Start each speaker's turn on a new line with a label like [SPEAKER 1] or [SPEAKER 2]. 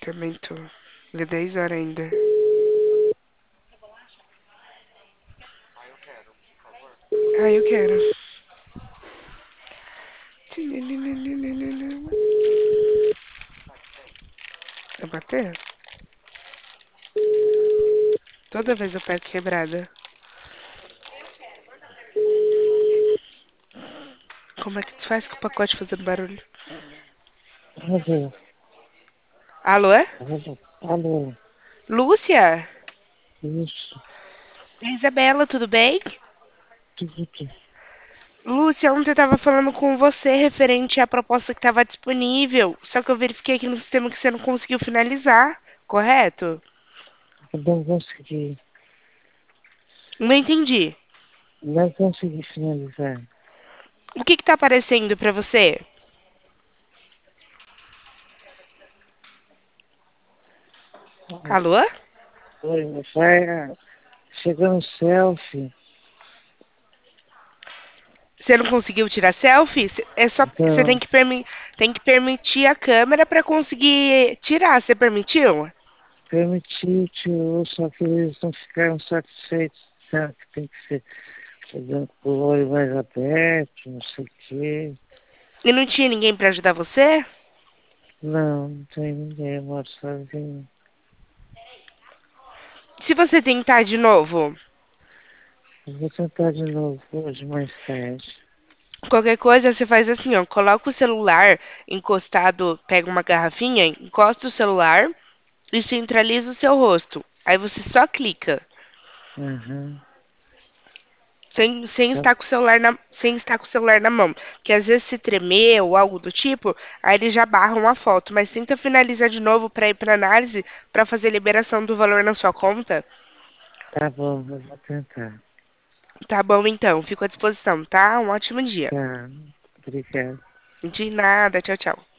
[SPEAKER 1] Também tô. É 10 horas ainda. Ah, eu quero. Vai bater? Toda vez eu pego quebrada. Como é que tu faz com o pacote fazendo barulho?
[SPEAKER 2] Alô,
[SPEAKER 1] Alô?
[SPEAKER 2] alô,
[SPEAKER 1] Lúcia?
[SPEAKER 2] isso,
[SPEAKER 1] Isabela, tudo bem?
[SPEAKER 2] tudo.
[SPEAKER 1] Lúcia, ontem eu tava falando com você referente à proposta que estava disponível. Só que eu verifiquei aqui no sistema que você não conseguiu finalizar, correto?
[SPEAKER 2] Não consegui,
[SPEAKER 1] Não entendi.
[SPEAKER 2] não consegui finalizar.
[SPEAKER 1] O que que tá aparecendo pra você? Alô?
[SPEAKER 2] Oi, vai, chegou um selfie,
[SPEAKER 1] Você não conseguiu tirar selfie? É só você
[SPEAKER 2] então,
[SPEAKER 1] tem que permitir a câmera pra conseguir tirar. Você permitiu?
[SPEAKER 2] permiti, tio, só que eles não ficaram satisfeitos, sabe, que tem que ser com o olho mais aberto, não sei o quê.
[SPEAKER 1] E não tinha ninguém pra ajudar você?
[SPEAKER 2] Não, não tem ninguém, eu moro sozinho.
[SPEAKER 1] Se você tentar de novo,
[SPEAKER 2] Eu vou tentar de novo hoje, mais tarde.
[SPEAKER 1] qualquer coisa você faz assim, ó, coloca o celular encostado, pega uma garrafinha, encosta o celular e centraliza o seu rosto. Aí você só clica,
[SPEAKER 2] Aham,
[SPEAKER 1] sem
[SPEAKER 2] tá,
[SPEAKER 1] estar com o celular sem estar com o celular na mão. Que às vezes se tremer ou algo do tipo, aí eles já barram a foto. Mas tenta finalizar de novo para ir para análise para fazer liberação do valor na sua conta.
[SPEAKER 2] tá bom, eu vou tentar.
[SPEAKER 1] Tá bom então, fico à disposição, tá? Um ótimo dia.
[SPEAKER 2] Tá, obrigado.
[SPEAKER 1] De nada, tchau, tchau.